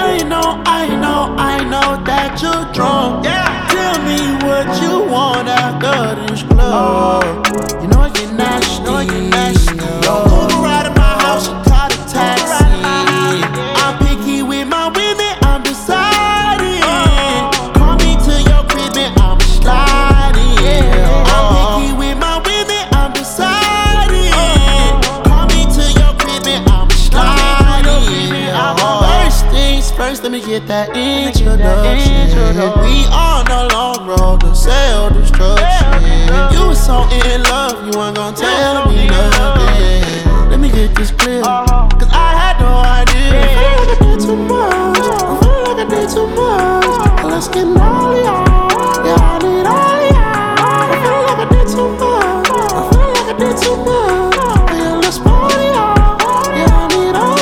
I know that you're drunk. Yeah. Tell me what you want after this club. You know I get nasty. Don't move around in my house, you call a taxi. I'm picky with my women, I'm deciding. Call me to your crib and I'm sliding. I'm picky with my women, I'm deciding. Call me to your crib and I'm sliding. First things first, let me get that introduction. We on the long road to self-destruction. You was so in love, you weren't gon' tell me nothing. Let me get this clear, cause I had no idea. I feel like I did too much. I feel like I did too much. Let's get gnarly, yeah, I need all y'all. I feel like I did too much. I feel like I did too much. Yeah, let's party, yeah, I need all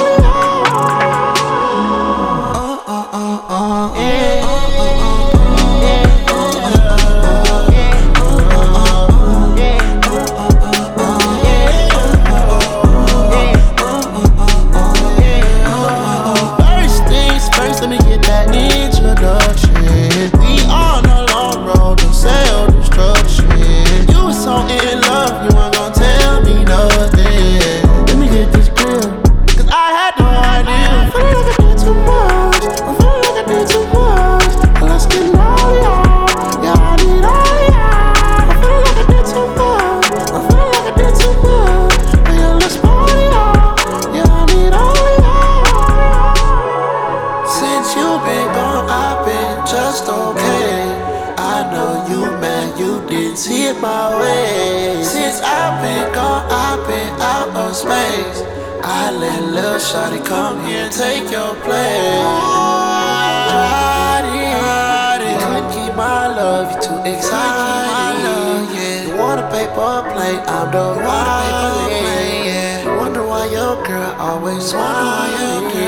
just okay. I know you mad, you didn't see it my way. Since I've been gone, I've been out of space. I let Lil Shawty come here and take your place. Couldn't keep my love, you too excited. You want a paper plate, I'm the one. Wonder why your girl always wonder why your girl